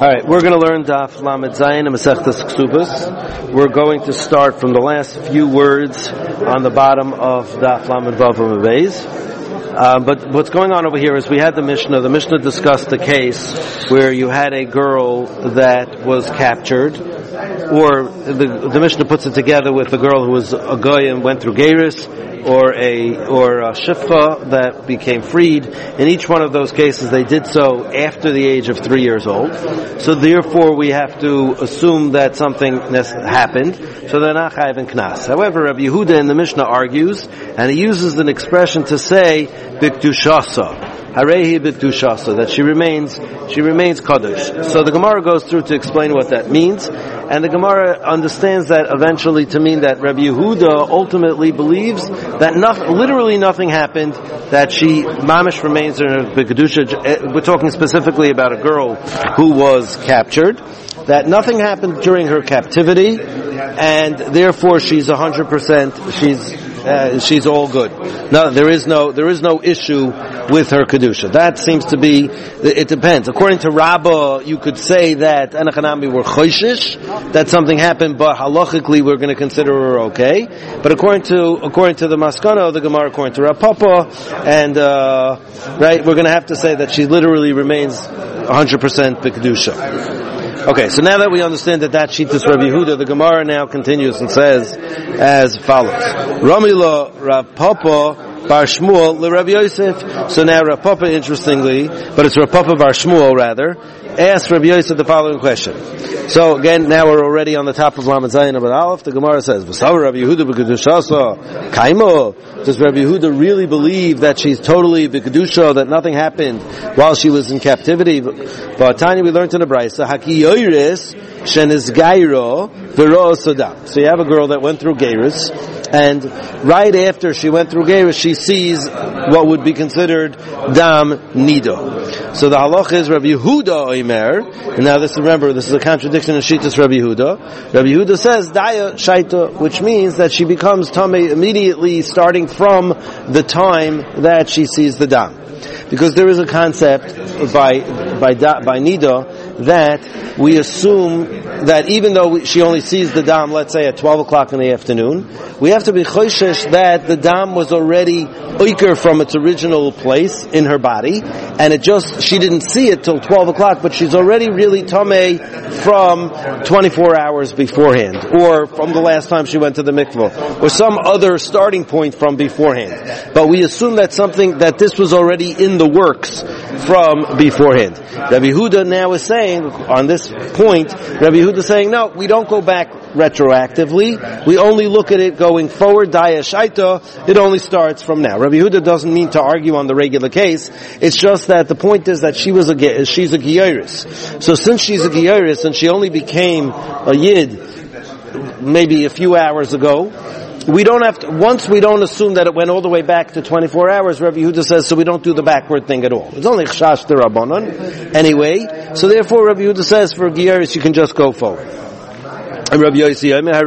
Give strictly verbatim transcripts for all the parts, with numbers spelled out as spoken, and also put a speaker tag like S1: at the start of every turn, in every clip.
S1: All right, we're going to learn Daf Lamed Zayin and Masechtas Ksubas. We're going to start from the last few words on the bottom of Daf Lamed Vav Amud Beis. Uh, but what's going on over here is we had the Mishnah. The Mishnah discussed the case where you had a girl that was captured, or the, the Mishnah puts it together with a girl who was a goy and went through Geirus, or a or a shifcha that became freed. In each one of those cases, they did so after the age of three years old. So therefore, we have to assume that something happened. So they're not chayav and knas. However, Rabbi Yehuda in the Mishnah argues, and he uses an expression to say b'kdushasa. Harehi b'kdushasa, that she remains she remains kadosh. So the Gemara goes through to explain what that means, and the Gemara understands that eventually to mean that Rabbi Yehuda ultimately believes that nothing, literally nothing happened, that she mamish remains in her b'kedusha. We're talking specifically about a girl who was captured, that nothing happened during her captivity, and therefore she's a hundred percent she's uh, she's all good. No, there is no there is no issue with her kedusha. That seems to be, it depends. According to Rabbah, you could say that Anachanami were choishish, that something happened, but halachically we're going to consider her okay. But according to according to the Maskana, the Gemara, according to Rav Papa, and uh, right, we're going to have to say that she literally remains one hundred percent b'kedusha. Okay, so now that we understand that that sheet is Rabbi Yehuda, the Gemara now continues and says as follows: Ramila Rav Papa Bar Shmuel le Rabbi Yosef. So now Rav Papa, interestingly, but it's Rav Papa Bar Shmuel rather, asked Rabbi Yosef the following question. So again, now we're already on the top of Lamed Zayin Amud Aleph. The Gemara says, "V'sav Rabbi Yehuda b'kedushasa kaimo." Does Rabbi Yehuda really believe that she's totally b'kedusha, that nothing happened while she was in captivity? But Tanya, we learned in the Brisa, Haki yoyres sheniz gairo v'ro sodam. So you have a girl that went through Geirus, and right after she went through Geirus, she sees what would be considered dam nido. So the halach is Rabbi Yehuda oimer, and now this, remember, this is a contradiction in Shittas Rabbi Yehuda. Rabbi Yehuda says daya shaita, which means that she becomes tamei immediately, starting from the time that she sees the dam. Because there is a concept by by by nida that we assume that even though we, she only sees the dam, let's say at twelve o'clock in the afternoon, we have to be choishish that the dam was already oiker from its original place in her body, and it just, she didn't see it till twelve o'clock, but she's already really tamei from twenty-four hours beforehand, or from the last time she went to the mikvah, or some other starting point from beforehand. But we assume that something, that this was already in the works from beforehand. Rabbi Yehuda now is saying, on this point, Rabbi Yehuda is saying, no, we don't go back retroactively. We only look at it going forward. Daya shaita, it only starts from now. Rabbi Yehuda doesn't mean to argue on the regular case. It's just that the point is that she was a she's a giyaris. So since she's a giyaris and she only became a yid maybe a few hours ago, we don't have to, once we don't assume that it went all the way back to twenty-four hours, Rabbi Yehuda says, so we don't do the backward thing at all. It's only chashash d'Rabbanan anyway. So therefore, Rabbi Yehuda says, for giyaris, you can just go forward. And Rabbi Yossi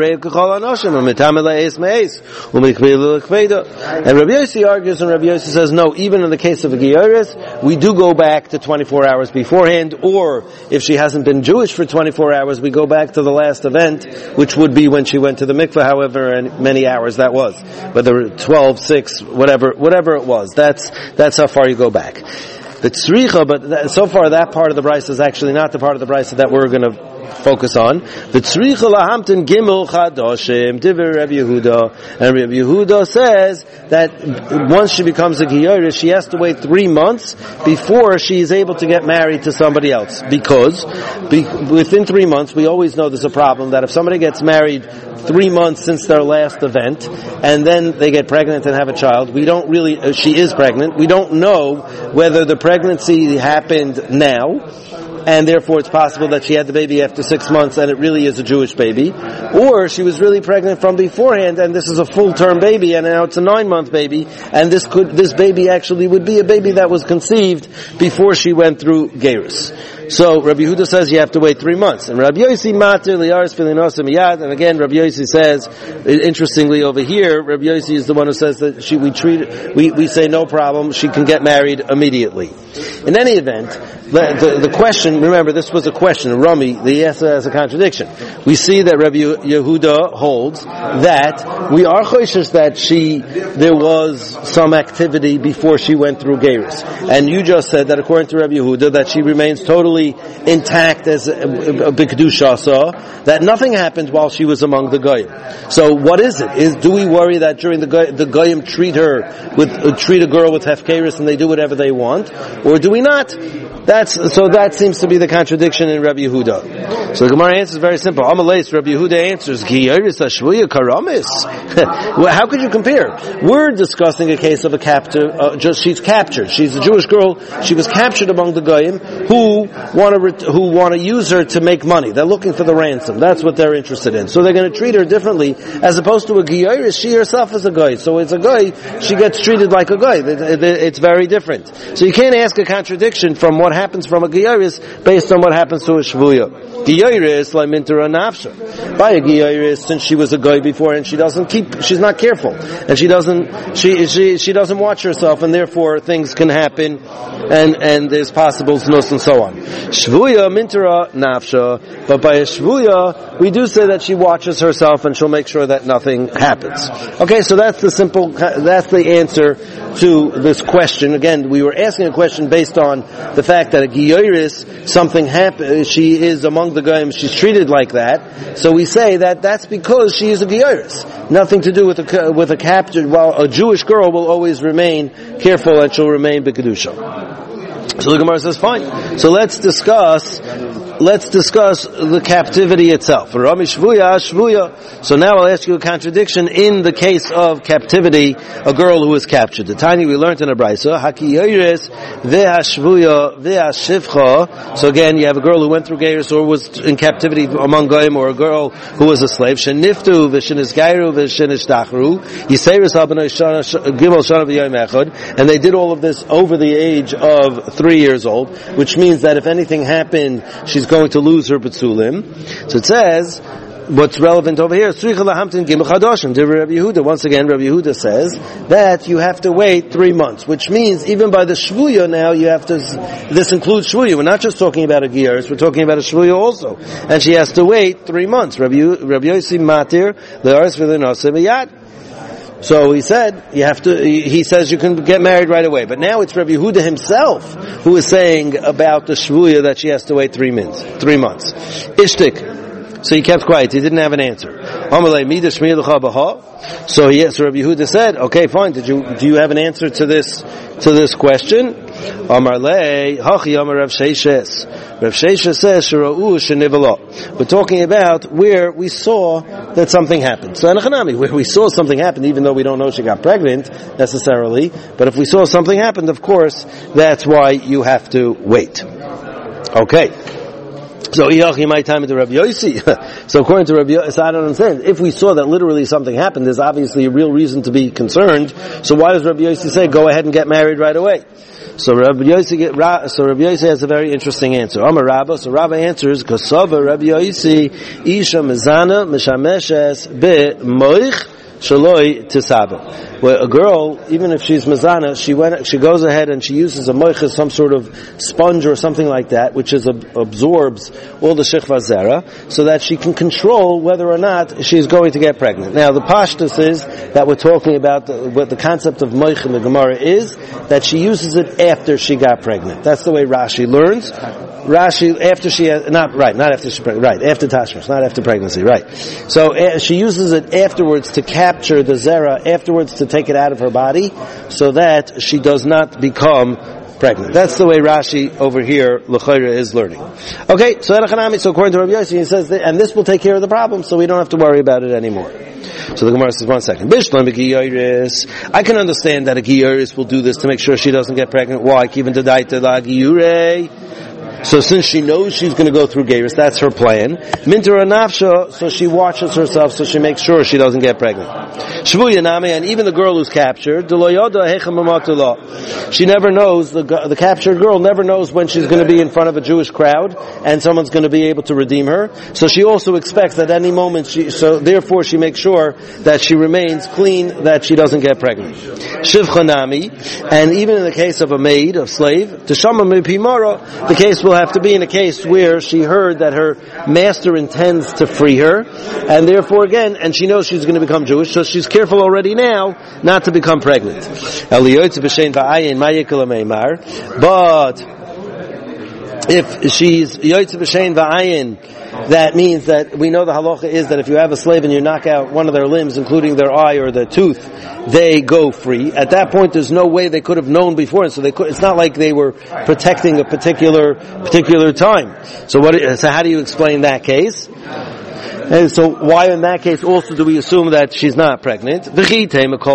S1: argues, and Rabbi Yossi says, no, even in the case of a giyaris, we do go back to twenty-four hours beforehand, or if she hasn't been Jewish for twenty-four hours, we go back to the last event, which would be when she went to the mikveh, however many hours that was, whether twelve, six, whatever, whatever it was. That's that's how far you go back. The tzricha, but that, so far that part of the brisa is actually not the part of the brisa that we're going to focus on. The tzricha lahamtin gimel chadoshim divrei Rabbi Yehuda, and Rabbi Yehuda says that once she becomes a giyaris, she has to wait three months before she is able to get married to somebody else. Because be, within three months, we always know there's a problem that if somebody gets married three months since their last event, and then they get pregnant and have a child, we don't really, uh, she is pregnant, we don't know whether the pregnancy happened now, and therefore it's possible that she had the baby after six months and it really is a Jewish baby, or she was really pregnant from beforehand and this is a full-term baby and now it's a nine-month baby, and this could, this baby actually would be a baby that was conceived before she went through Geirus. So Rabbi Yehuda says you have to wait three months. And Rabbi Yossi matir liyaris filinosa miyad. And again, Rabbi Yossi says, interestingly over here, Rabbi Yossi is the one who says that she we treat we we say no problem. She can get married immediately. In any event, the, the, the question. Remember, this was a question. Rami, the answer has a contradiction. We see that Rabbi Yehuda holds that we are choishes that she there was some activity before she went through Geirus, and you just said that according to Rabbi Yehuda that she remains totally intact as a, a, a B'kedusha saw, that nothing happened while she was among the Goyim. So what is it? Is do we worry that during the Goy, the Goyim treat her with uh, treat a girl with hefkeris and they do whatever they want, or do we not? That's so that seems to be the contradiction in Rabbi Yehuda. So the Gemara answers very simple. Amalais, Rabbi Yehuda answers, how could you compare? We're discussing a case of a captive, uh, just she's captured. She's a Jewish girl. She was captured among the Goyim who want to ret- who want to use her to make money. They're looking for the ransom. That's what they're interested in. So they're going to treat her differently as opposed to a Giyaris. She herself is a Goy. So it's a Goy. She gets treated like a Goy. It's very different. So you can't ask a contradiction from what happens from a Giyaris based on what happens to a Shvuya. Giyaris like mintera nafsha. By a Giyaris, since she was a Goy before and she doesn't keep, she's not careful and she doesn't, she she she doesn't watch herself, and therefore things can happen, and and there's possible znus and so on. Shvuya mintera nafsha, but by a shvuya we do say that she watches herself and she'll make sure that nothing happens. Okay, so that's the simple, that's the answer to this question. Again, we were asking a question based on the fact that a giyaris, something happened, she is among the goyim, she's treated like that. So we say that that's because she is a giyaris. Nothing to do with a with a captured. While a Jewish girl will always remain careful and she'll remain b'kedusha. So the Gemara says, fine. So let's discuss. Let's discuss the captivity itself. Rami shvuya, shvuya. So now I'll ask you a contradiction in the case of captivity, a girl who was captured. The tiny we learned in a brayso, haki yoyres veha shvuya veha shivcha. So again, you have a girl who went through Geirus or was in captivity among goyim, or a girl who was a slave. Sheniftu v'shenish gairu v'shenish dachru. Yiseiris habanoy gimel shana v'yom echad. And they did all of this over the age of three years old, which means that if anything happened, she's going to lose her betzulim. So it says, what's relevant over here, once again, Rabbi Yehuda says that you have to wait three months, which means even by the shvuya now, you have to, this includes shvuya. We're not just talking about a giyaris, we're talking about a shvuya also. And she has to wait three months. Rabbi Yossi matir, le'aris v'le'noseh miyad. So he said, you have to, he says you can get married right away. But now it's Rabbi Yehuda himself who is saying about the shvuya that she has to wait three months. Three months. Ishtik. So he kept quiet. He didn't have an answer. So yes, Rabbi Yehuda said, okay, fine. Did you, do you have an answer to this, to this question? Amar lei, hachi amar Rav Sheishes. Rav Sheishes says, Shira'u shenivala. We're talking about where we saw that something happened. So Anachanami, where we saw something happen, even though we don't know she got pregnant necessarily, but if we saw something happen, of course, that's why you have to wait. Okay. So, my time into Rabbi Yossi. So, according to Rabbi Yossi, so I don't understand. If we saw that literally something happened, there's obviously a real reason to be concerned. So, why does Rabbi Yossi say, go ahead and get married right away? So, Rabbi Yossi, get, so Rabbi Yossi has a very interesting answer. Amar Rabba, so Rabba answers, Kosova Rabbi Yossi, Isha Mezana, Meshameshes, Be Moich, Shaloi Tisaba. Where a girl, even if she's mazana, she went, she goes ahead and she uses a moicha, some sort of sponge or something like that, which is absorbs all the shechva zera, so that she can control whether or not she's going to get pregnant. Now, the pashtus is that we're talking about the, what the concept of moicha in the Gemara is that she uses it after she got pregnant. That's the way Rashi learns. Rashi, after she has, not, right, not after she, right, after Tashmish, not after pregnancy, right. So, uh, she uses it afterwards to capture the zera, afterwards to take it out of her body, so that she does not become pregnant. That's the way Rashi over here, L'chayra, is learning. Okay, so Enochanami, so according to Rabbi Yossi, he says that, and this will take care of the problem, so we don't have to worry about it anymore. So the Gemara says, one second. I can understand that a giyaris will do this to make sure she doesn't get pregnant. Why? Even to die to la giyure. So since she knows she's going to go through Geiris, that's her plan. Minter Nafsha, so she watches herself, so she makes sure she doesn't get pregnant. Shvuya Nami, and even the girl who's captured, she never knows, the, the captured girl never knows when she's going to be in front of a Jewish crowd, and someone's going to be able to redeem her. So she also expects that any moment she, so therefore she makes sure that she remains clean, that she doesn't get pregnant. Shivcha Nami, and even in the case of a maid, of slave, Teshama Mipimara, the case will have to be in a case where she heard that her master intends to free her, and therefore again, and she knows she's going to become Jewish, so she's careful already now not to become pregnant. But if she's Yoytze B'Shein V'ayin, that means that we know the halacha is that if you have a slave and you knock out one of their limbs, including their eye or their tooth, they go free. At that point, there's no way they could have known before, and so they could, it's not like they were protecting a particular particular time. So what? So how do you explain that case? And so why in that case also do we assume that she's not pregnant? So maybe,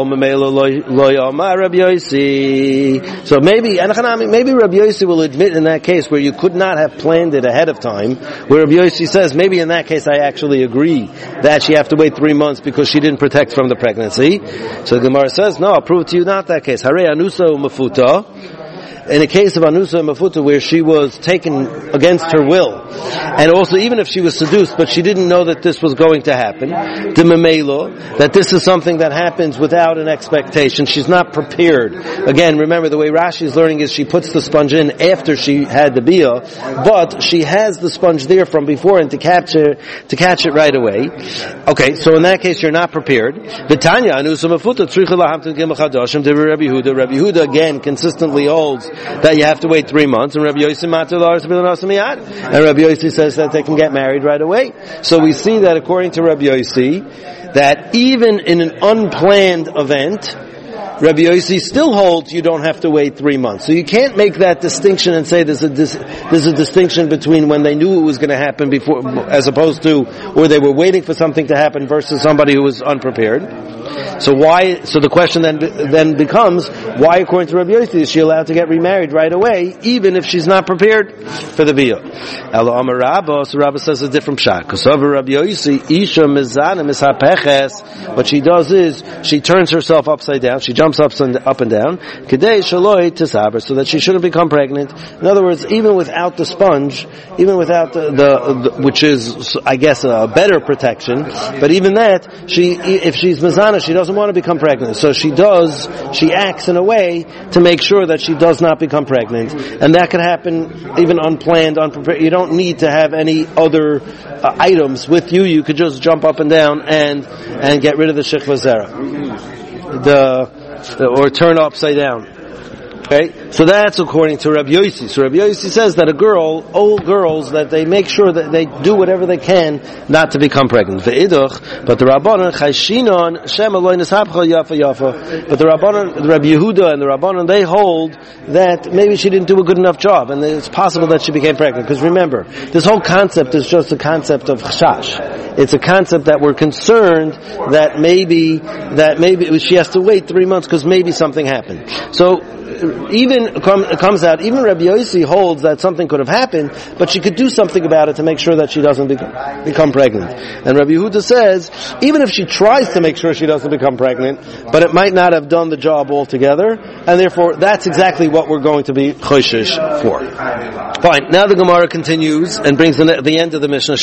S1: maybe Rabbi Yossi will admit in that case where you could not have planned it ahead of time, where Rabbi Yossi says, maybe in that case I actually agree that she have to wait three months because she didn't protect from the pregnancy. So the Gemara says, no, I'll prove it to you not that case. Hare anusa u'mafuta. In a case of Anusa and Mafuta where she was taken against her will, and also even if she was seduced, but she didn't know that this was going to happen, the Memelo, that this is something that happens without an expectation, she's not prepared. Again, remember the way Rashi is learning is she puts the sponge in after she had the bia, but she has the sponge there from before and to capture, to catch it right away. Okay, so in that case you're not prepared. V'tanya Anusa Mafuta tzricha lahamtin gimel chadashim de Rabbi Yehuda. Rabbi Yehuda again consistently holds that you have to wait three months, and Rabbi Yossi and Rabbi Yossi says that they can get married right away. So we see that according to Rabbi Yossi, that even in an unplanned event, Rabbi Yossi still holds you don't have to wait three months. So you can't make that distinction and say there's a dis- there's a distinction between when they knew it was going to happen before, as opposed to or they were waiting for something to happen versus somebody who was unprepared. So why? So the question then then becomes, why, according to Rabbi Yossi, is she allowed to get remarried right away, even if she's not prepared for the bia? Elo Amar Rabba, so Rabba says a different pshat. Because over Rabbi Yossi, Isha mizana mishapeches. What she does is she turns herself upside down. She jumps up and up and down. Kedei shaloi tisaber, so that she shouldn't become pregnant. In other words, even without the sponge, even without the, the, the which is, I guess, a better protection. But even that, she if she's mizana, she doesn't want to become pregnant. So she does, she acts in a way to make sure that she does not become pregnant. And that can happen even unplanned, unprepared. You don't need to have any other uh, items with you. You could just jump up and down and, and get rid of the shechva zera. The, the, or turn upside down. Okay? So that's according to Rabbi Yossi. So Rabbi Yossi says that a girl, old girls, that they make sure that they do whatever they can not to become pregnant. Ve'idach, but the Rabbanan, Chayshinon, Shem Eloi Neshabcha Yafa Yafa. But the Rabbanan, the Rabbi Yehuda and the Rabbanan, they hold that maybe she didn't do a good enough job, and it's possible that she became pregnant. Because remember, this whole concept is just a concept of chashash. It's a concept that we're concerned that maybe, that maybe she has to wait three months because maybe something happened. So, even it comes out, even Rabbi Yossi holds that something could have happened, but she could do something about it to make sure that she doesn't become, become pregnant. And Rabbi Yehuda says, even if she tries to make sure she doesn't become pregnant, but it might not have done the job altogether, and therefore that's exactly what we're going to be choshesh for. Fine. Now the Gemara continues and brings the, the end of the Mishnah.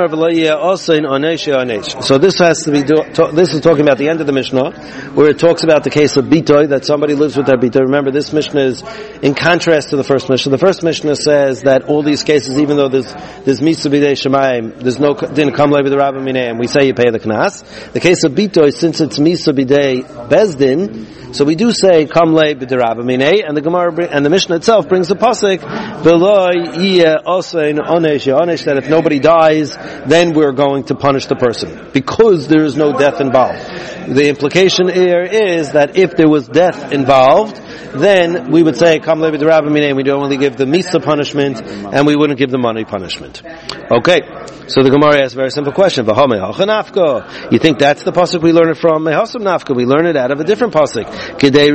S1: So this has to be, do, to, this is talking about the end of the Mishnah, where it talks about the case of bitoy, that somebody lives with their bitoy. Remember, this Mishnah is in contrast to the first Mishnah. The first Mishnah says that all these cases, even though there's there's mitzvah b'dei shemayim, there's no didn't come like with the rabbi minei, and we say you pay the knas. The case of bitoy, since it's mitzvah b'dei bezdin, so we do say kam le b'dei rabbi minei, and the Gemara and the Mishnah itself brings the pasuk v'loy yeh osein onesh onesh, that if nobody dies, then we're going to punish the person because there is no death involved. The implication here is that if there was death involved, then we would say, Kam Levi D'Rabba Minei, we don't only give the Misa punishment, and we wouldn't give the money punishment. Okay, so the Gemara asks a very simple question. You think that's the pasuk we learn it from? Mehasam Nafka, we learn it out of a different pasuk. Kedei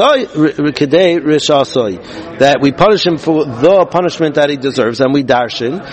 S1: Rishasoi, that we punish him for the punishment that he deserves, and we darshin.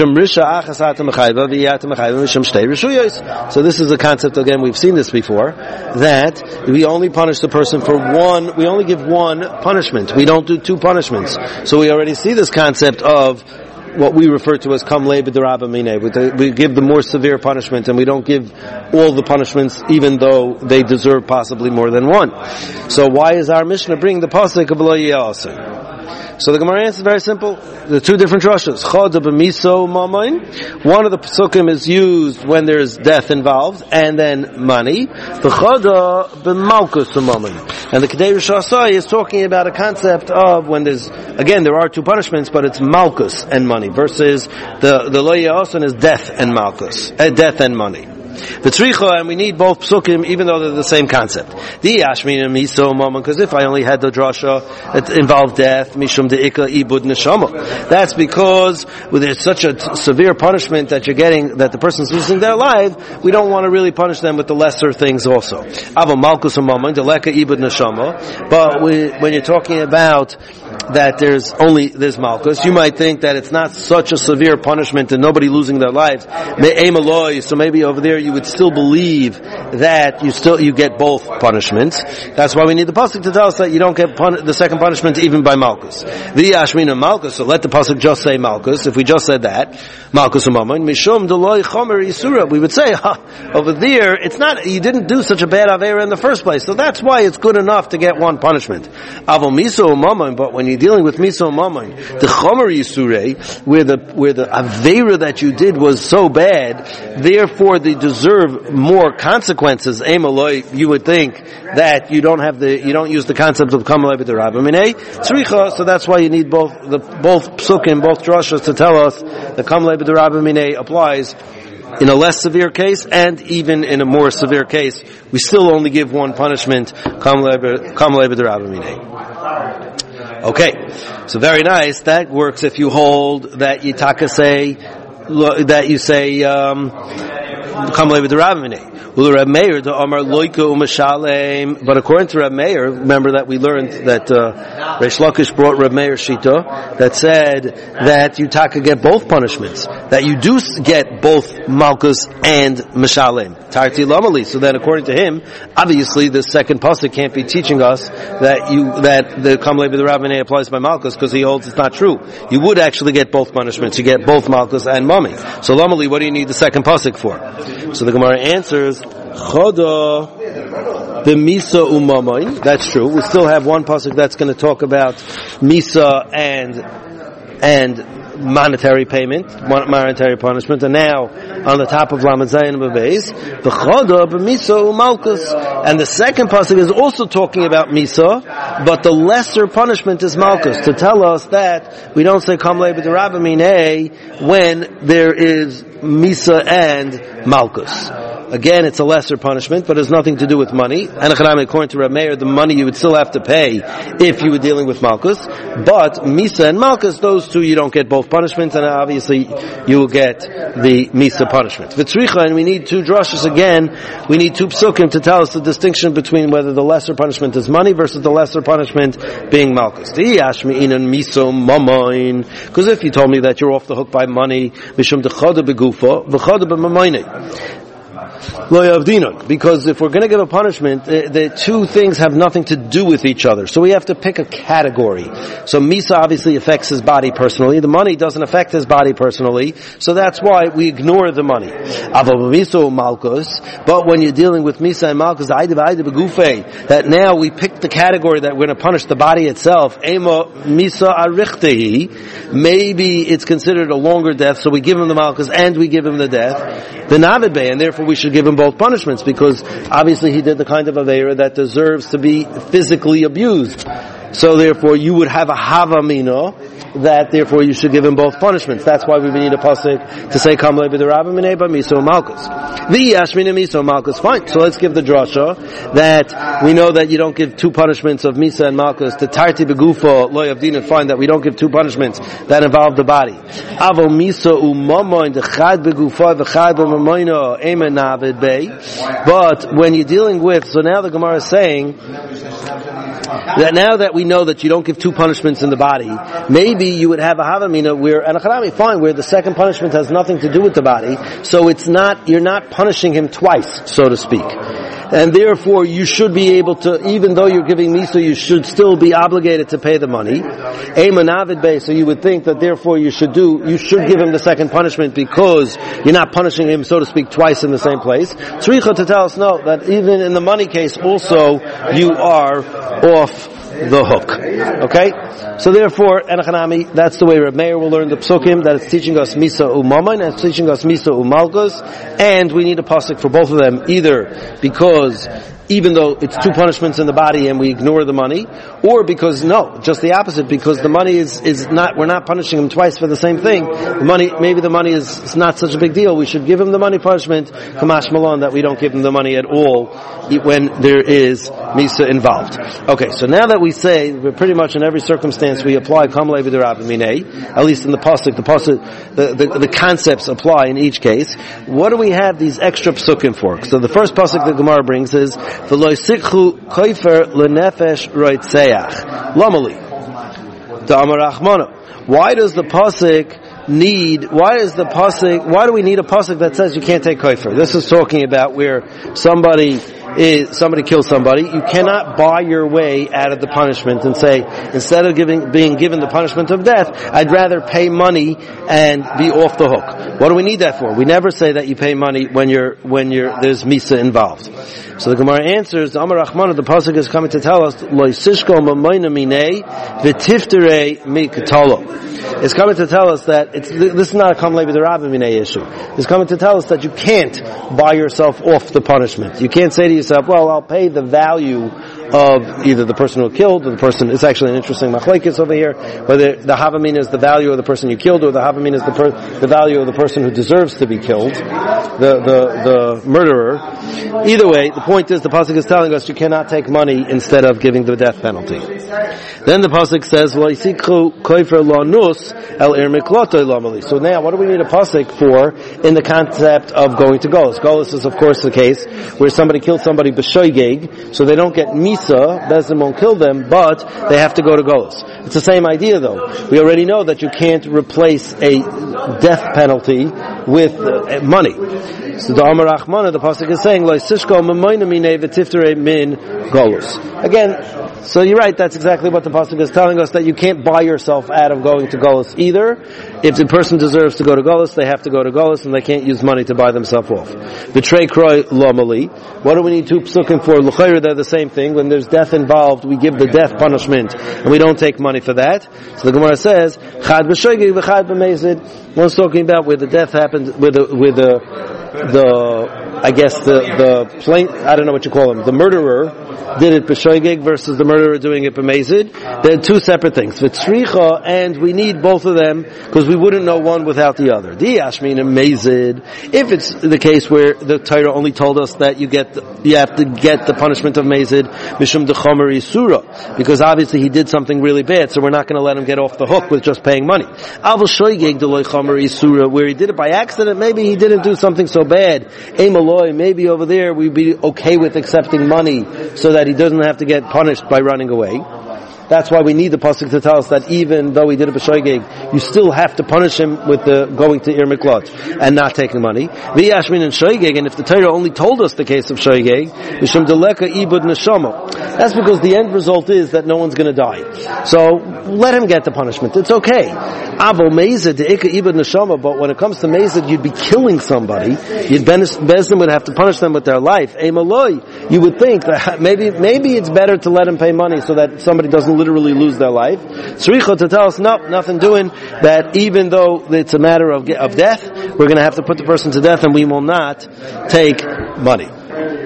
S1: So this is a concept, again, we've seen this before, that we only punish the person for one, we only give one punishment. We don't do two punishments. So we already see this concept of what we refer to as Kam Levi D'Rabba Minei. We give the more severe punishment, and we don't give all the punishments, even though they deserve possibly more than one. So why is our Mishnah bringing the pasuk of Lo Yiyaseh? So the Gemara answer is very simple. The two different drashas. Chada b'miso mamain. One of the psukim is used when there is death involved, and then money. The chada b'malkus mamain. And the Kedei Rishasai is talking about a concept of when there's, again, there are two punishments, but it's malkus and money, versus the the lo ya'asan is death and malkus, uh, death and money. The tzricha, and we need both psukim, even though they're the same concept. The yashmina miso moment, because if I only had the drasha, it involved death, mishum de'ika ibud neshama. That's because when there's such a t- severe punishment that you're getting, that the person's losing their life, we don't want to really punish them with the lesser things also. Ava malkus moment, deleka ibud neshama. But we, when you're talking about that there's only, there's malkus, you might think that it's not such a severe punishment and nobody losing their lives. So maybe over there you would still believe that you still you get both punishments. That's why we need the pasuk to tell us that you don't get pun- the second punishment even by malchus. The ashmina malchus. So let the pasuk just say malchus. If we just said that malchus umamin mishum deloy chomer yisura, we would say huh, over there it's not. You didn't do such a bad avera in the first place, so that's why it's good enough to get one punishment. Avo miso umamin, but when you're dealing with miso umamin, the chomer yisure, where the where the avera that you did was so bad, therefore the deserve more consequences. Emaloi, you would think that you don't have the, you don't use the concept of Kam Levi D'Rabba Minei Tzricha, so that's why you need both the both psukim, both drashas to tell us the Kam Levi D'Rabba Minei applies in a less severe case, and even in a more severe case, we still only give one punishment. Kam Levi D'Rabba Minei. Okay, so very nice. That works if you hold that Yitaka say that you say. Um, Kam Levi D'Rabba Minei. Reb Meir to Amar Loika Umashalem. But according to Reb Meir, remember that we learned that uh, Reish Lakish brought Reb Meir Shita that said that you taka get both punishments, that you do get both Malkus and Mashalem. Tarti Lamali. So then, according to him, obviously the second pasuk can't be teaching us that you that the Kam Levi D'Rabba Minei applies by Malkus, because he holds it's not true. You would actually get both punishments. You get both Malkus and Mami. So Lamali, what do you need the second pasuk for? So the Gemara answers, Choda the Misa Umamain. That's true. We still have one pasuk that's going to talk about Misa and and monetary payment, monetary punishment, and now on the top of Lamed Zayin Bebeis, the Choda b'Misa Umalkus, and the second pasuk is also talking about Misa, but the lesser punishment is Malkus, to tell us that we don't say Kam Levi D'Rabba Minei when there is Misa and Malkus. Again, it's a lesser punishment, but it has nothing to do with money. And according to Reb Meir, the money you would still have to pay if you were dealing with Malkus. But Misa and Malkus, those two, you don't get both punishments, and obviously you will get the Misa punishment. V'tzricha, and we need two drashas again. We need two psukim to tell us the distinction between whether the lesser punishment is money versus the lesser punishment being Malkus. Because if you told me that you're off the hook by money, mishum dechada begufa, v'chada b'mamayne. Because if we're going to give a punishment, the, the two things have nothing to do with each other. So we have to pick a category. So Misa obviously affects his body personally. The money doesn't affect his body personally. So that's why we ignore the money. But when you're dealing with Misa and Malkus, that now we pick the category that we're going to punish the body itself. Maybe it's considered a longer death, so we give him the Malkus and we give him the death. And therefore we should give him both punishments, because obviously he did the kind of aveira that deserves to be physically abused. So therefore you would have a havamina that therefore you should give him both punishments. That's why we need a pasuk to say Kam Levi D'Rabba Minei Ba Miso Malkus. The Yashmin Miso Malkus. Fine. So let's give the drasha that we know that you don't give two punishments of Misa and Malkus to Tarti Begufo Lo Yavdin, and find that we don't give two punishments that involve the body. Avo Miso Umamoin Dechad Begufo V'Chad B'Mamoino Emen Navid Bei. But when you're dealing with, so now the Gemara is saying that now that we know that you don't give two punishments in the body, maybe you would have a havamina where, and a charami, fine, where the second punishment has nothing to do with the body, so it's not, you're not punishing him twice, so to speak. And therefore you should be able to, even though you're giving miso, you should still be obligated to pay the money. Eman avid bay, so you would think that therefore you should do, you should give him the second punishment because you're not punishing him, so to speak, twice in the same place. Tzricha to tell us, no, that even in the money case also you are off the hook. Okay? So therefore, Enochanami, that's the way Reb Meir will learn the psukim, that it's teaching us Misa Umaman, and it's teaching us Misa Umalkus, and we need a pasuk for both of them, either because even though it's two punishments in the body and we ignore the money, or because, no, just the opposite, because the money is, is not, we're not punishing him twice for the same thing. The money, maybe the money is, is not such a big deal. We should give him the money punishment, Kamash Malon, that we don't give him the money at all when there is Misa involved. Okay, so now that we say, we're pretty much in every circumstance we apply Kam Levi D'Rabba Minei, at least in the pasuk, the pasuk, the, the, the concepts apply in each case. What do we have these extra psukim for? So the first pasuk the Gemara brings is, V'lo sikhu koifer lenefesh roitzeach. Lomali. Da'amar Achmana. Why does the pasuk need, why is the pasuk, why do we need a pasuk that says you can't take koifer? This is talking about where somebody is, somebody kills somebody. You cannot buy your way out of the punishment and say, instead of giving, being given the punishment of death, I'd rather pay money and be off the hook. What do we need that for? We never say that you pay money when you're, when you're, there's Misa involved. So the Gemara answers, Amar Rachmana, the pasuk is coming to tell us, Lo sishko mamoina minei v'tifterei mikatolo. It's coming to tell us that it's, this is not a Kam Levi D'Rabba Minei issue. It's coming to tell us that you can't buy yourself off the punishment. You can't say to yourself, well, I'll pay the value of either the person who killed or the person, it's actually an interesting machlekes over here, whether the havamin is the value of the person you killed or the havamin is the per, the value of the person who deserves to be killed, the, the, the murderer. Either way, the point is the pasuk is telling us you cannot take money instead of giving the death penalty. Then the pasuk says, well, yisikhu koifer lo nus el ir mikloto lomali. So now, what do we need a pasuk for in the concept of going to Golus? Golus is of course the case where somebody killed somebody b'shoigeg, so they don't get misa, Bezdin won't kill them, but they have to go to Golus. It's the same idea though. We already know that you can't replace a death penalty with uh, money. So the Amar Rachmana, the pasuk is saying, Lo sishko mamoina minei v'tifterei min Golus. Again, so you're right, that's exactly what the pasuk is telling us, that you can't buy yourself out of going to Golus either. If the person deserves to go to Golus, they have to go to Golus, and they can't use money to buy themselves off. Betray kroi lomali. What do we need two psukim for? L'chayr, they're the same thing. When there's death involved, we give the death punishment, and we don't take money for that. So the Gemara says, Chad b'shoigeg v'chad b'mezid. One's talking about where the death happened, where the, where the, the, I guess the, the plain, I don't know what you call him, the murderer did it b'shoigeg versus the murderer doing it b'mezid. They're two separate things. V'tzricha, and we need both of them, because we wouldn't know one without the other. Di ashmin and mezid. If it's the case where the Torah only told us that you get, the, you have to get the punishment of mezid, mishum dechomer isura, because obviously he did something really bad, so we're not going to let him get off the hook with just paying money. Avol shoigeg deloy chomer isura, where he did it by accident, maybe he didn't do something so bad. Emaloi, maybe over there we'd be okay with accepting money so that he doesn't have to get punished by running away. That's why we need the pasuk to tell us that even though he did it b'shoigeg, you still have to punish him with the going to Ir Miklot and not taking money. V'yashmin and shoigeg, and if the Torah only told us the case of shoigeg, mishum deleka ibud neshama. That's because the end result is that no one's going to die. So let him get the punishment. It's okay. Avo mezid deika ibud neshama, but when it comes to mezid, you'd be killing somebody. You'd Bezdin would have to punish them with their life. Emaloi, you would think that maybe maybe it's better to let him pay money so that somebody doesn't literally lose their life. Tzricha to tell us, no, nothing doing, that even though it's a matter of, of death, we're going to have to put the person to death and we will not take money.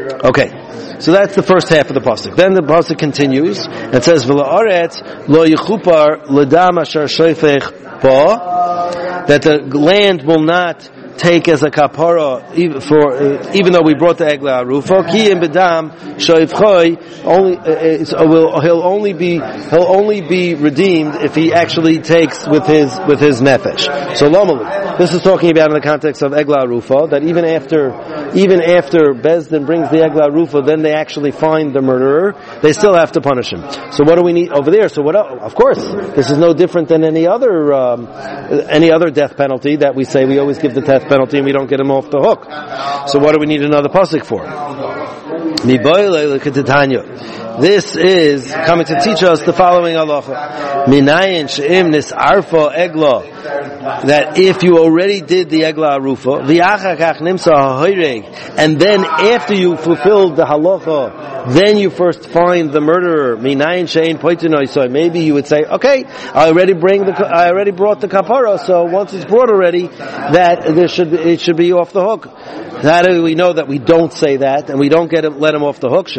S1: Okay, so that's the first half of the pasuk. Then the pasuk continues and says, "V'la'aretz lo yichupar l'dam asher shoifech ba," that the land will not take as a kapara, even for uh, even though we brought the egla arufa, ki im bedam shoifchoi, only uh, so will he'll only be he'll only be redeemed if he actually takes with his with his nefesh. So lomali, this is talking about in the context of egla arufa, that even after even after Bezdin brings the egla arufa, then they actually find the murderer, they still have to punish him. So what do we need over there? So what? Of course, this is no different than any other um, any other death penalty that we say we always give the death penalty and we don't get him off the hook. So what do we need another pasuk for? This is coming to teach us the following halacha. Minayin she'im nis'arfa egla, that if you already did the egla arufa, v'achakach nimsa ha'hoireg, and then after you fulfilled the halacha, then you first find the murderer. Minayin she'in poitinoi, so maybe you would say, okay, I already bring the, I already brought the kapara, so once it's brought already, that there should it should be off the hook. How do we know that we don't say that and we don't get him, let him off the hook?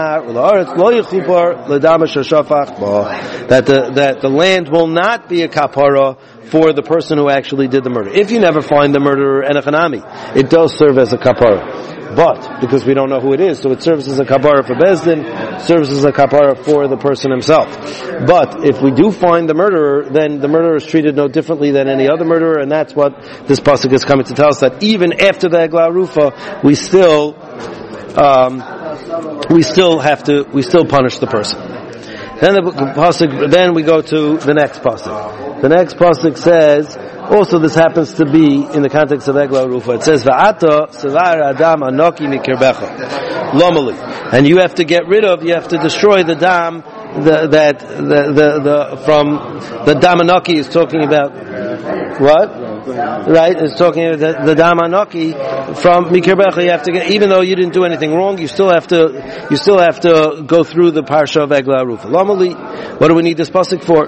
S1: That the that the land will not be a kapara for the person who actually did the murder. If you never find the murderer and a chanami, it does serve as a kapara. But because we don't know who it is, so it serves as a kapara for Bezdin, serves as a kapara for the person himself. But if we do find the murderer, then the murderer is treated no differently than any other murderer, and that's what this pasuk is coming to tell us, that even after the egla arufa, we still um, we still have to we still punish the person. Then the pasuk, then we go to the next pasuk. The next pasuk says, also this happens to be in the context of egla arufa. It says, "Va'ata sevar adam anoki mikirbecha lomali," and you have to get rid of, you have to destroy the dam the, that the, the the from the dam anoki is talking about what? Right, it's talking about the, the dam anoki from mikirbecha. You have to get, even though you didn't do anything wrong, you still have to you still have to go through the parsha of egla arufa. Lomali. What do we need this pasuk for?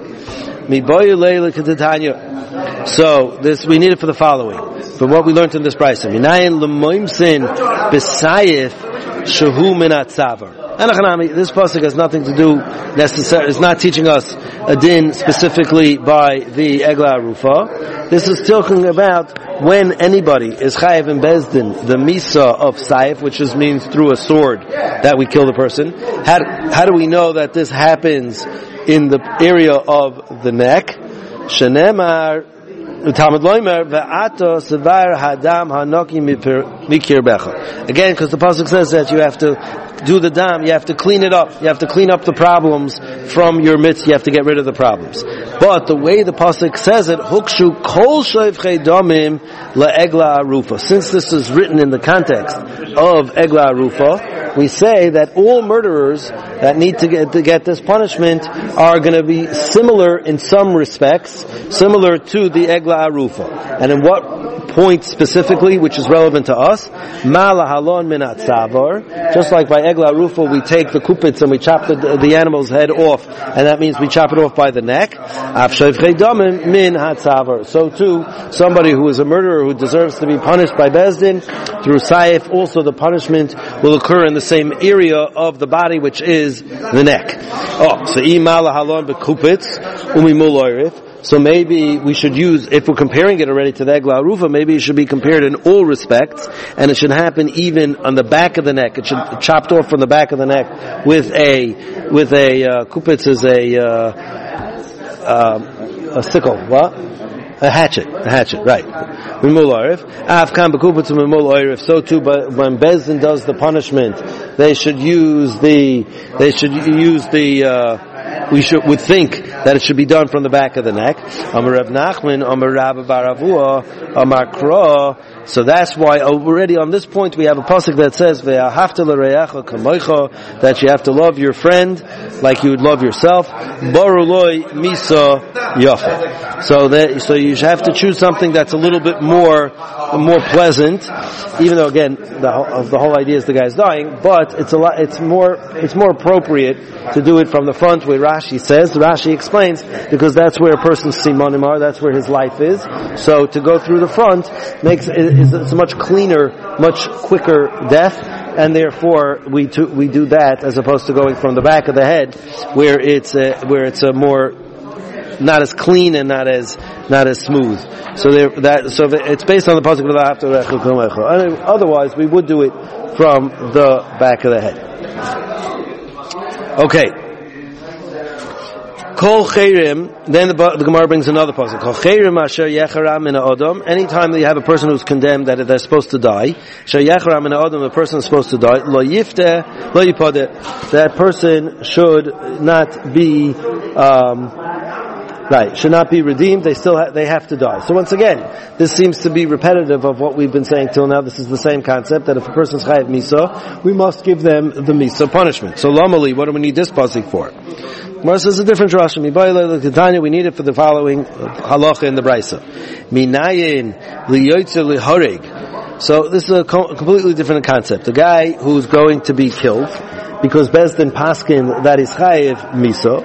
S1: So this we need it for the following. For what we learned in this brayso. Minayin lemoimsin b'sayif shehu minat savar. This pasuk has nothing to do necessarily. It's not teaching us a din specifically by the egla arufa. This is talking about when anybody is chayav in bezdin, the misa of saif, which just means through a sword that we kill the person. How how do we know that this happens in the area of the neck? Shenemar Talmud Loimer ve'ato sevar hadam hanoki mikirbecha. Again, because the pasuk says that you have to do the dam, you have to clean it up. You have to clean up the problems from your midst. You have to get rid of the problems. But the way the pasuk says it, hukshu kol shoifchei damim le'egla arufa. Since this is written in the context of egla arufa, we say that all murderers that need to get, to get this punishment are going to be similar in some respects, similar to the egla arufa. And in what point specifically, which is relevant to us? Mala halon minat savar. Just like by egla arufa, we take the kupitz and we chop the, the animal's head off, and that means we chop it off by the neck. Af shoifchei damim min hatzavar. So too, somebody who is a murderer who deserves to be punished by Bezdin through saif, also the punishment will occur in the same area of the body, which is the neck. Oh, so imala halon bekupitz umimul oirif. So maybe we should use, if we're comparing it already to the egla arufa, maybe it should be compared in all respects, and it should happen even on the back of the neck. It should be chopped off from the back of the neck with a with a uh, kupitz is a uh, uh, a sickle. What? A hatchet. A hatchet. Right. Mimul oirif. Afkan bekupitz mimul oirif. So too, but when Bezdin does the punishment, they should use the they should use the. Uh, We should would think that it should be done from the back of the neck. Amar Rav Nachman, Amar Rabba bar Avua, Amar Kra. So that's why already on this point we have a pasuk that says ve'ahavta l'reacha kamoicha, that you have to love your friend like you would love yourself. Baruloi misa yafa. So that so you have to choose something that's a little bit more more pleasant, even though again the the whole idea is the guy's dying, but it's a lot. It's more it's more appropriate to do it from the front, where Rashi says. Rashi explains because that's where a person's simonim are. That's where his life is. So to go through the front makes is it's a much cleaner, much quicker death. and therefore we to, we do that as opposed to going from the back of the head, where it's a, where it's a more not as clean and not as not as smooth. So there, that so it's based on the pasuk of otherwise we would do it from the back of the head. Okay. Kol chayrim. Then the, the Gemara brings another pasuk. Kol chayrim asher yecharam min ha'odam. Anytime that you have a person who's condemned that they're supposed to die, asher yecharam min ha'odam, the person is supposed to die. Lo yifteh, lo yipodeh. That person should not be. Um, Right, should not be redeemed. They still ha- they have to die. So once again, this seems to be repetitive of what we've been saying till now. This is the same concept that if a person's chayav misa, we must give them the misa punishment. So lamali, what do we need this pasuk for? Gemara says a different drasha. We need it for the following halacha in the brisa. Minayin liyoytze lihareg. So this is a co- completely different concept. The guy who's going to be killed because Bezdin paskin that is chayav misa.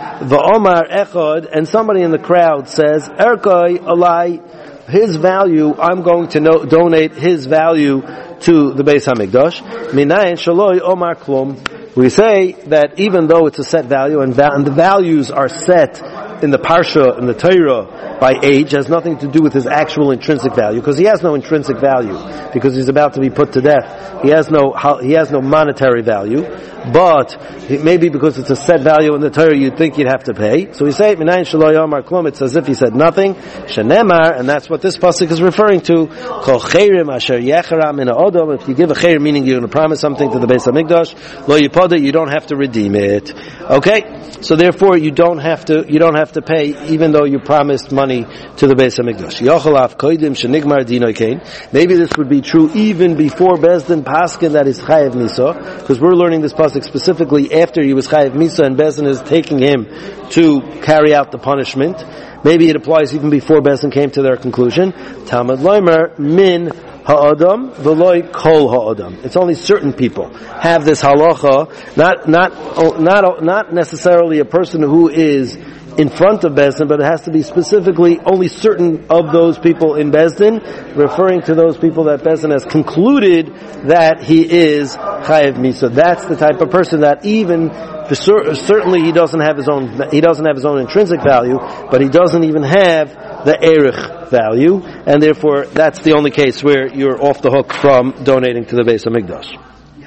S1: V'omar echad, and somebody in the crowd says, Erkai alai, his value, I'm going to no, donate his value to the Beis HaMikdash. Minayin shaloi omar klum. We say that even though it's a set value, and, va- and the values are set in the Parsha, in the Torah, by age, has nothing to do with his actual intrinsic value, because he has no intrinsic value, because he's about to be put to death. He has no, he has no monetary value, but it maybe because it's a set value in the Torah, you'd think you'd have to pay. So we say, Minayin Shelo Yomar Klum, it's as if he said nothing. Shenemar, and that's what this pasuk is referring to. Kol chayrim asher yecharam min ha'odam. If you give a chayr, meaning you're going to promise something to the Beis HaMikdash, lo yipoda, you don't have to redeem it. Okay? So therefore, you don't have to, you don't have to pay, even though you promised money to the Beis HaMikdash. Yochalav koidim shenigmar dinoy kain. Maybe this would be true even before Bezdin Paskin that is chayav misa, because we're learning this pasuk specifically after he was chayav misa and Bezdin is taking him to carry out the punishment. Maybe it applies even before Bezdin came to their conclusion. Talmud Loimer min ha'adam v'loi kol ha'adam. It's only certain people have this halacha, not not not not necessarily a person who is in front of Bezdin, but it has to be specifically only certain of those people in Bezdin, referring to those people that Bezdin has concluded that he is chayav misa. That's the type of person that even certainly he doesn't have his own he doesn't have his own intrinsic value, but he doesn't even have the erich value, and therefore that's the only case where you're off the hook from donating to the Beis HaMikdash.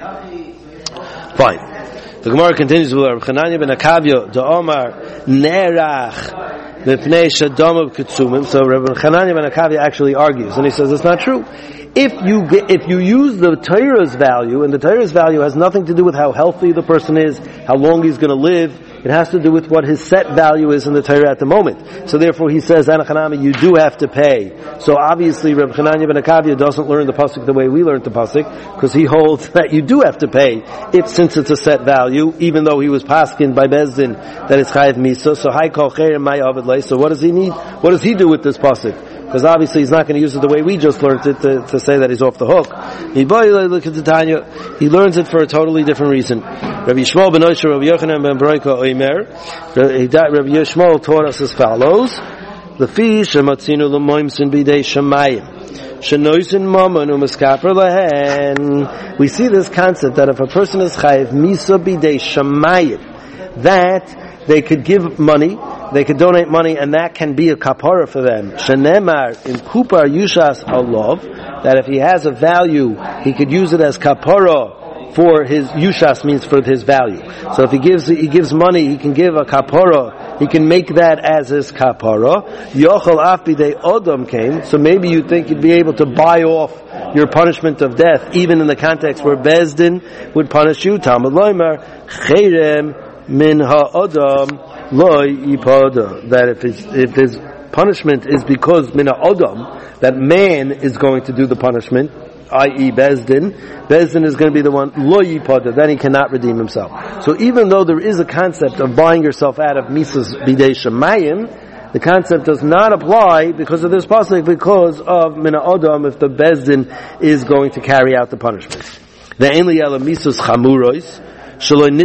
S1: Fine. The Gemara continues with Rav Chananya ben Akavya, Da'omar Nerach Mipnei Shadam Kitsumim. So Rav Chananya ben Akavya actually argues, and he says it's not true. If you get, if you use the Torah's value, and the Torah's value has nothing to do with how healthy the person is, how long he's going to live, it has to do with what his set value is in the Torah at the moment. So therefore he says, Anachanami, you do have to pay. So obviously Reb Chananya ben Akavya doesn't learn the pasuk the way we learned the pasuk, because he holds that you do have to pay, if since it's a set value, even though he was paskin by Bezdin that it's chayav misa. So hai kol chayim may avid lei. So what does he need? What does he do with this pasuk? Because obviously he's not going to use it the way we just learned it to, to say that he's off the hook. He learns it for a totally different reason. Rabbi Yishmael ben Osher, Rabbi Yochanan ben Broika Oimer, Rabbi Yishmael taught us as follows: Lefi shematzinu l'moimsin bidei shamayim, shenoisin mammon u'meskaper lehen. We see this concept that if a person is chayiv misa bidei shamayim, that they could give money, they could donate money, and that can be a kapara for them. Shenemar in kupar yushas alav, that if he has a value, he could use it as kapara for his yushas, means for his value. So if he gives he gives money, he can give a kapara. He can make that as his kapara. Yochel af bidei odom came. So maybe you think you'd be able to buy off your punishment of death, even in the context where Bezdin would punish you. Talmud Loimer cherem min ha'odam loy yipada, that if his, if his punishment is because min ha'odam, that man is going to do the punishment, that is. Bezdin, Bezdin is going to be the one loy yipada, then he cannot redeem himself. So even though there is a concept of buying yourself out of misas bidei shamayim, the concept does not apply because of this pasuk, because of min ha'odam, if the Bezdin is going to carry out the punishment. The ainli yala misas chamuros. Maybe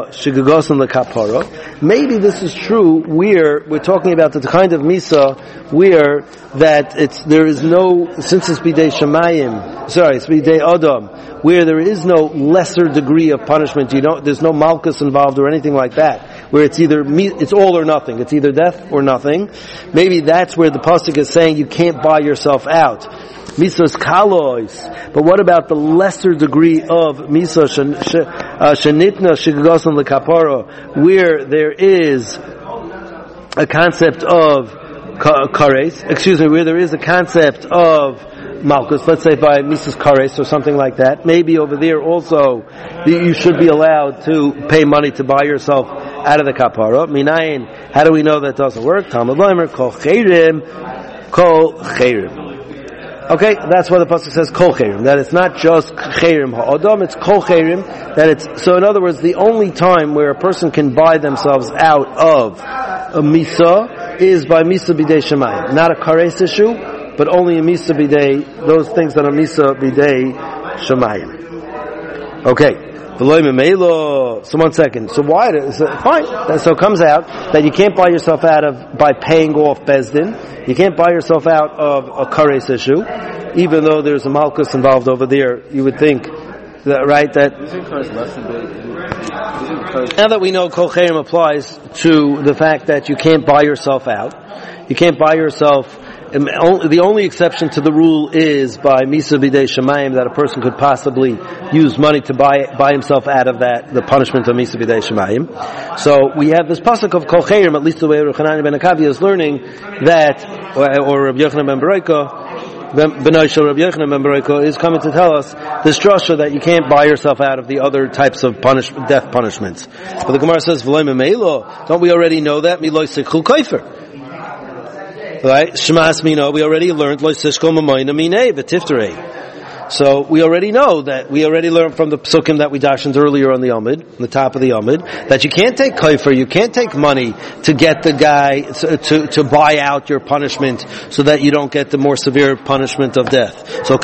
S1: this is true where we're talking about the kind of misa where that it's there is no, since it's bidei shamayim, sorry, it's bidei adam, where there is no lesser degree of punishment. You don't, there's no malchus involved or anything like that, where it's either, it's all or nothing. It's either death or nothing. Maybe that's where the pasuk is saying you can't buy yourself out. Misos kalois. But what about the lesser degree of misos shenitna shigagosan lekapara, where there is a concept of kares, excuse me, where there is a concept of malchus, let's say by misos kares or something like that. Maybe over there also you should be allowed to pay money to buy yourself out of the kapara. Minayin, how do we know that doesn't work? Talmud Loimer, kol chayrim, kol chayrim. Okay, that's why the pasuk says kol chayrim, that it's not just chayrim ha'adam, it's kol chayrim, that it's, so in other words, the only time where a person can buy themselves out of a misa is by misa bidei shemayim. Not a kares issue, but only a misa bidei, those things that are misa bidei shemayim. Okay. So one second. So why? So fine. So it comes out that you can't buy yourself out of by paying off Bezdin. You can't buy yourself out of a kares issue, even though there's a malchus involved over there. You would think that, right? That now that we know kol chayrim applies to the fact that you can't buy yourself out. You can't buy yourself. The only exception to the rule is by misa bidei shemayim, that a person could possibly use money to buy buy himself out of that, the punishment of misa bidei shemayim. So we have this pasuk of kol chayrim, at least the way Rav Chananya ben Akavia is learning that, or, or Rav Yochanan ben Beroika, Benoy Shel Rav Yochanan ben Beroika is coming to tell us this drasha that you can't buy yourself out of the other types of punish, death punishments. But the Gemara says, V'loy memeilo, don't we already know that? Miloy sikhul kaifer. Right? Shmas Mino, we already learned, so we already know that, we already learned from the psukim that we dashed earlier on the Amid, on the top of the Amid, that you can't take kaifer, you can't take money to get the guy, to, to, to buy out your punishment so that you don't get the more severe punishment of death. So,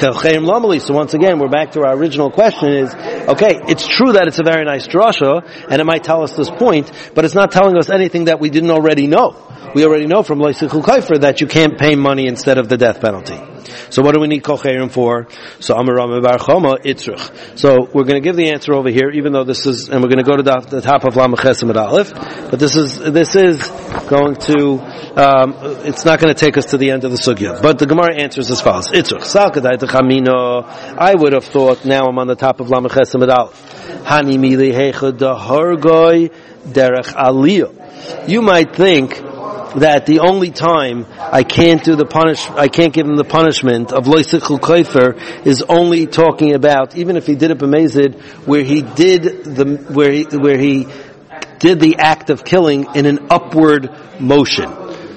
S1: so once again, we're back to our original question is, okay, it's true that it's a very nice drasha, and it might tell us this point, but it's not telling us anything that we didn't already know. We already know from Loisichul Kaifer that you can't pay money instead of the death penalty. So what do we need Kol Chayrim for? So Amaram Bar Choma Itzrich. So we're going to give the answer over here, even though this is, and we're going to go to the, the top of Lamed Ches Amud Aleph. But this is this is going to, um, it's not going to take us to the end of the sugya. But the Gemara answers as follows: Itzrich Sal Kedai Techamino. I would have thought. Now I'm on the top of Lamed Ches Amud Aleph. Hani Mili Heichad Hargoi Derech Aliyah. You might think that the only time I can't do the punish, I can't give him the punishment of loisichul kaifer is only talking about, even if he did it b'mezid, where he did the, where he, where he did the act of killing in an upward motion.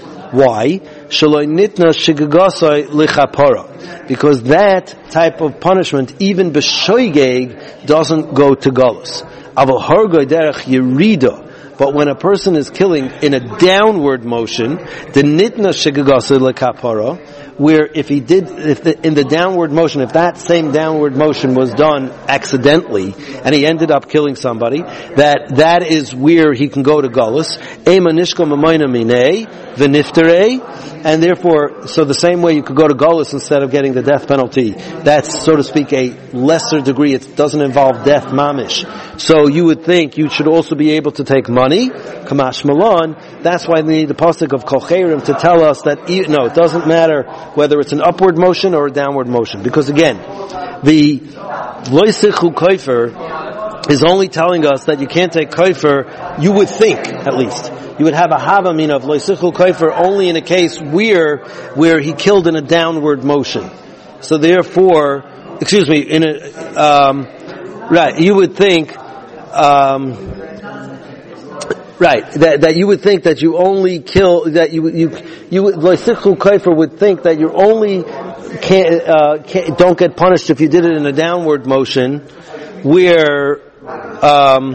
S1: Why? Shaloi nitna shigagasai lichapara. Because that type of punishment, even b'shoigeg, doesn't go to galus. Aval hargoi derech yerida. But when a person is killing in a downward motion, the nitna shigagasa lekapara, where if he did, if the, in the downward motion, if that same downward motion was done accidentally, and he ended up killing somebody, that that is where he can go to galus. Ema nishko mamayna minei v'nifterei, and therefore, so the same way you could go to galus instead of getting the death penalty, that's, so to speak, a lesser degree. It doesn't involve death mamish. So you would think you should also be able to take money, kamash malon. That's why we need the pasuk of kol chayrim to tell us that, no, it doesn't matter whether it's an upward motion or a downward motion. Because again, the loisichu kaifer is only telling us that you can't take kaifer, you would think, at least. You would have a havamin of loisichu kaifer only in a case where, where he killed in a downward motion. So therefore, excuse me, in a, um, right, you would think, um, right, that, that you would think that you only kill, that you, you, you would, loisichu kaifer would think that you only can't, uh, can't, don't get punished if you did it in a downward motion, where, um,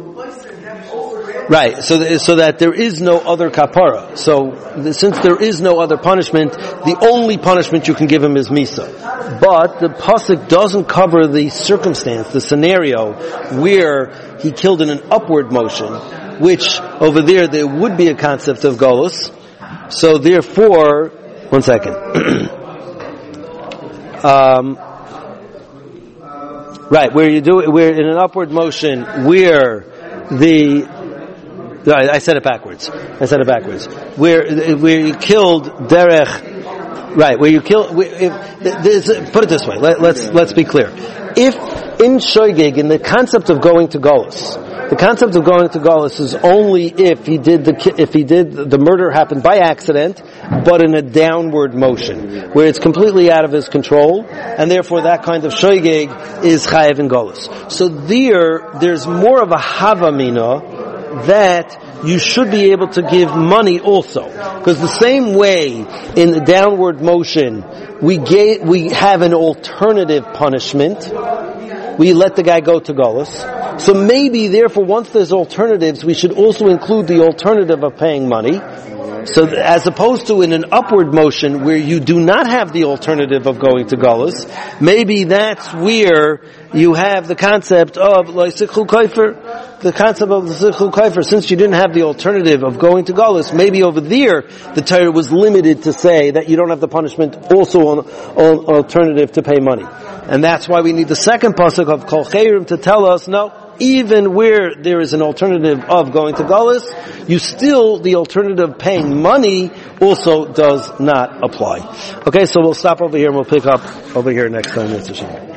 S1: right, so th- so that there is no other kapara. So th- since there is no other punishment, the only punishment you can give him is misa. But the pasuk doesn't cover the circumstance, the scenario where he killed in an upward motion, which over there there would be a concept of golus. So therefore, one second. um, Right, where you do it, where in an upward motion, where the, I said it backwards. I said it backwards. Where, where you killed derech, right, where you kill, if, put it this way, let, let's, let's be clear. If, in Shoigig, in the concept of going to Golus, the concept of going to Golus is only if he did the, if he did, the murder happened by accident, but in a downward motion, where it's completely out of his control, and therefore that kind of Shoigig is Chayev in Golus. So there, there's more of a Havamina that you should be able to give money also. Because the same way in the downward motion, we gave, we have an alternative punishment. We let the guy go to Golus. So maybe, therefore, once there's alternatives, we should also include the alternative of paying money. So as opposed to in an upward motion where you do not have the alternative of going to Golus, maybe that's where you have the concept of Loisichul Kaifer, the concept of Loisichul Kaifer. Since you didn't have the alternative of going to Golus, maybe over there the Torah was limited to say that you don't have the punishment also on, on alternative to pay money. And that's why we need the second pasuk of Kol Chayrim to tell us, no, even where there is an alternative of going to Golus, you still, the alternative paying money also does not apply. Okay, so we'll stop over here and we'll pick up over here next time.